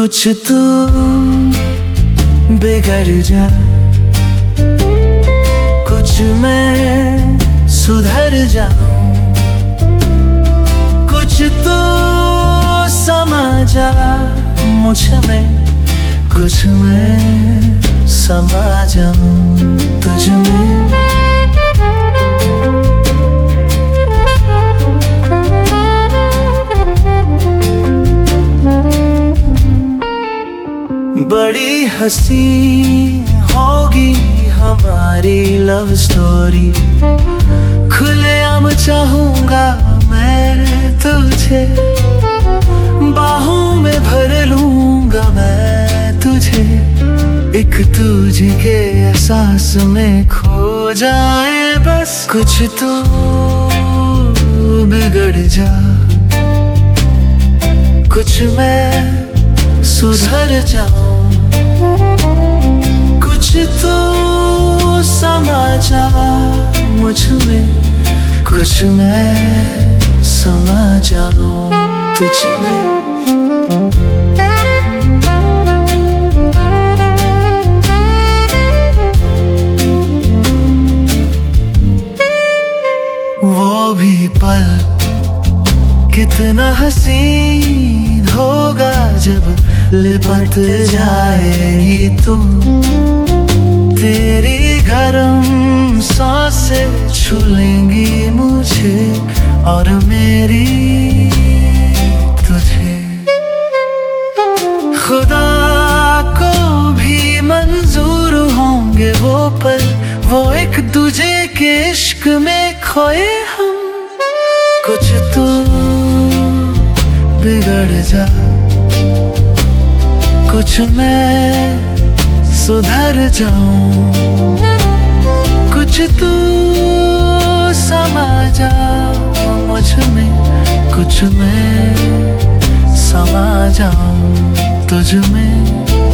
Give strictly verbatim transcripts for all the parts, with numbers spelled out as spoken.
कुछ तू बिगड़ जा, कुछ मैं सुधर जाऊं, कुछ तू समा जा मुझ में, कुछ मैं समा जाऊं तुझ में। बड़ी हंसी होगी हमारी लव स्टोरी, खुलेआम चाहूंगा मैं तुझे, बाहों में भर लूंगा मैं तुझे, एक तुझे के एहसास में खो जाए बस। कुछ तो बिगड़ जा, कुछ मैं सुधर जाऊं, कुछ तो समा जा मुझ में, कुछ मैं समा जाऊं तुझ में। वो भी पल कितना हसीन होगा जब लिपट जाएगी तू, तेरी गरम सांसें छू लेंगी मुझे और मेरी तुझे। खुदा को भी मंजूर होंगे वो पल, वो एक दूजे के इश्क में खोए हम। कुछ तू बिगड़ जा, कुछ मैं सुधर जाऊं, कुछ तू समा जा मुझ में, कुछ मैं समा जाऊं तुझ में।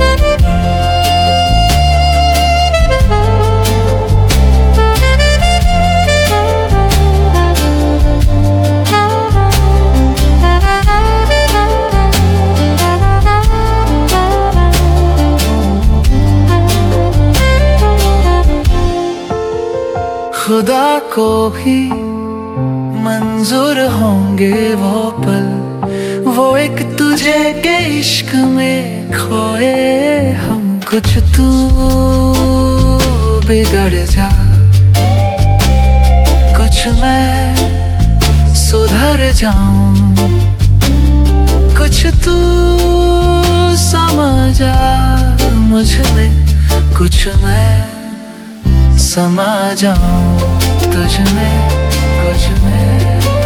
खुदा को भी मंजूर होंगे वो पल, वो एक तुझे के इश्क में खोए हम। कुछ तू बिगड़ जा, कुछ मैं सुधर जाऊं, कुछ तू समा जा मुझ में, कुछ मैं समा जाऊं तुझ में, कुछ में।